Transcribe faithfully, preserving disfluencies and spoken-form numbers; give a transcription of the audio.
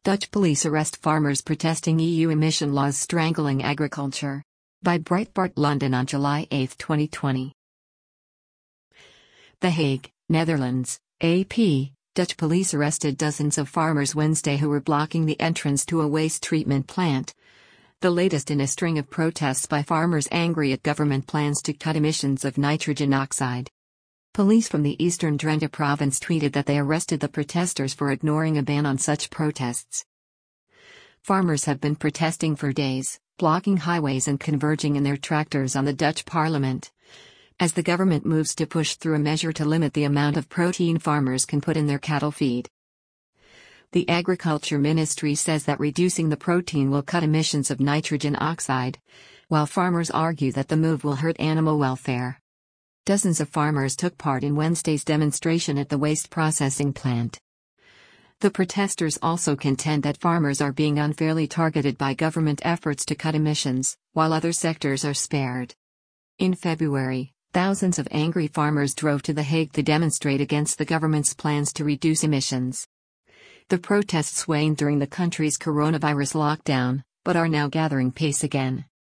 Dutch police arrest farmers protesting E U emission laws strangling agriculture. By Breitbart London on July eighth twenty twenty. The Hague, Netherlands, A P. Dutch police arrested dozens of farmers Wednesday who were blocking the entrance to a waste treatment plant. The latest in a string of protests by farmers angry at government plans to cut emissions of nitrogen oxide. Police from the eastern Drenthe province tweeted that they arrested the protesters for ignoring a ban on such protests. Farmers have been protesting for days, blocking highways and converging in their tractors on the Dutch parliament, as the government moves to push through a measure to limit the amount of protein farmers can put in their cattle feed. The Agriculture Ministry says that reducing the protein will cut emissions of nitrogen oxide, while farmers argue that the move will hurt animal welfare. Dozens of farmers took part in Wednesday's demonstration at the waste processing plant. The protesters also contend that farmers are being unfairly targeted by government efforts to cut emissions, while other sectors are spared. In February, thousands of angry farmers drove to The Hague to demonstrate against the government's plans to reduce emissions. The protests waned during the country's coronavirus lockdown, but are now gathering pace again.